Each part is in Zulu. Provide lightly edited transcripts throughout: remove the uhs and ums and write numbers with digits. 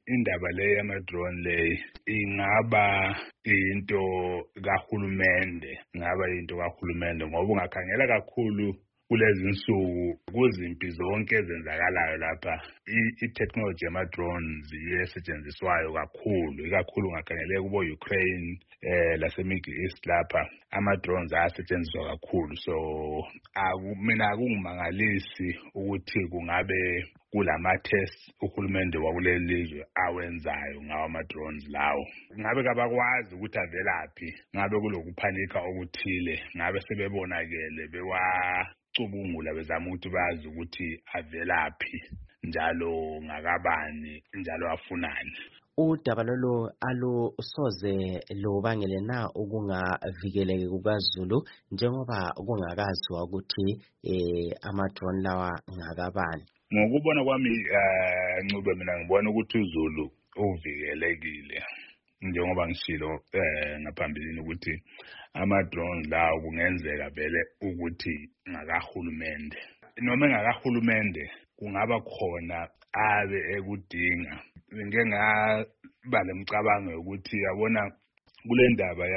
indaba le yama-drone le ingaba into kahulumende, ngoba ungakhangela kakhulu kulezi nsuku kuzimpi zonke ezenzakalayo lapha i-technology yama-drones iyesetshenziswayo kakhulu, ikakhulu ungakhangele kubo Ukraine lase-Middle East lapha ama-drones ayasetshenziswa kakhulu. So mina akungimangalisi ukuthi kungabe kulama-tests uhulumende wakuleli lizwe awenzayo ngawo ama-drones lawo. Ngabe kabakwazi ukuthi avelaphi, ngabe kulokuphanika okuthile, ngabe sebebonakele bewacubungula bezama ukuthi bazi ukuthi avelaphi njalo ngakabani njalo afunani. Udaba lolu alusoze lubangele na ukungavikeleki kukaZulu njengoba kungakaziwa ukuthi ama-drone lawa ngakabani? Ngokubona kwami Ncube, mina ngibona ukuthi uZulu uvikelekile njengoba ngishilo ngaphambilini ukuthi ama-drones lawo kungenzeka vele ukuthi ngakahulumende. Noma engakahulumende kungaba khona abe ekudinga. Ngike ngaba lemicabango yokuthi yabona kule ndaba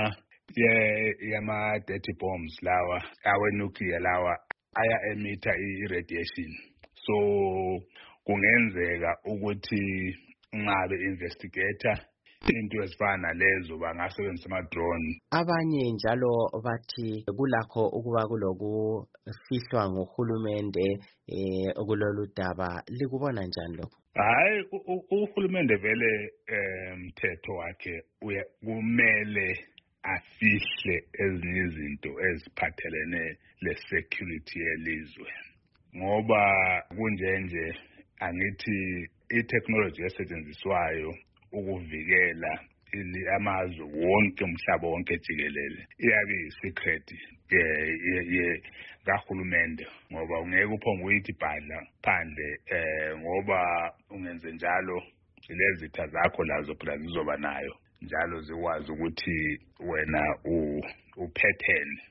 yama-dirty bombs lawa awe-nuclear lawa aya-emitha i-radiation. So kungenzeka ukuthi ngabe investigator into ezifana nalezo bangasebenzisa ama-drone. Abanye njalo bathi kulakho ukuba kulokufihlwa nguhulumende kulolu daba. Likubona njani lokho? Hayi, uhulumende vele mthetho wakhe kumele afihle ezinye izinto eziphathelene le-security yelizwe, ngoba kunjenje angithi i-technology esetshenziswayo ukuvikela amazwe wonke umhlaba wonke jikelele iyabe yi-secret kahulumende, ngoba ungeke uphonge uyithi bhadla phandle ngoba ungenze njalo lezi zitha zakho lazo phela zizoba nayo njalo zikwazi ukuthi wena uphethene.